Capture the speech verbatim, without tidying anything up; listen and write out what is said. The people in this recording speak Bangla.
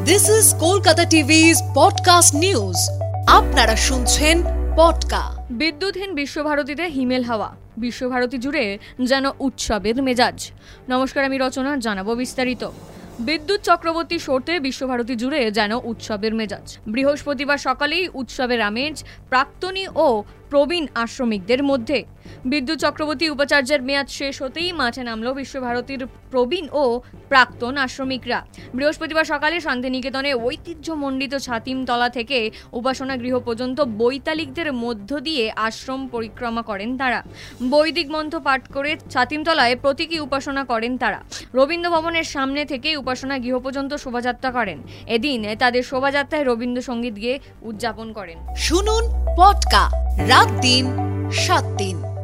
This is Kolkata টিভি's podcast news. আপনারা শুনছেন পডকা। বিদ্যুৎহীন বিশ্বভারতীতে হিমেল হাওয়া, বিশ্বভারতী জুড়ে যেন উৎসবের মেজাজ। নমস্কার, আমি রচনা, জানাবো বিস্তারিত। বিদ্যুৎ চক্রবর্তী শোতে বিশ্বভারতী জুড়ে যেন উৎসবের মেজাজ। বৃহস্পতিবার সকালেই উৎসবের আমেজ প্রাক্তনী ও প্রবীণ আশ্রমিকদের মধ্যে। বিদ্যুৎ চক্রবর্তী উপাচার্যের মেয়াদ শেষ হতেই মাঠে নামল বিশ্বভারতীর প্রবীণ ও প্রাক্তন আশ্রমিকরা। বৃহস্পতিবার সকালে শান্তিনিকেতনে ঐতিহ্যমণ্ডিত ছাতিমতলা থেকে উপাসনা গৃহ পর্যন্ত বৈতালিকদের মধ্য দিয়ে আশ্রম পরিক্রমা করেন তারা। বৈদিক মন্ত্র পাঠ করে ছাতিমতলায় প্রতীকী উপাসনা করেন তারা। রবীন্দ্র ভবনের সামনে থেকে উপাসনা গৃহ পর্যন্ত শোভাযাত্রা করেন। এদিন তাদের শোভাযাত্রায় রবীন্দ্রসঙ্গীত গিয়ে উদযাপন করেন। শুনুন পডকা, রাত দিন সাত দিন।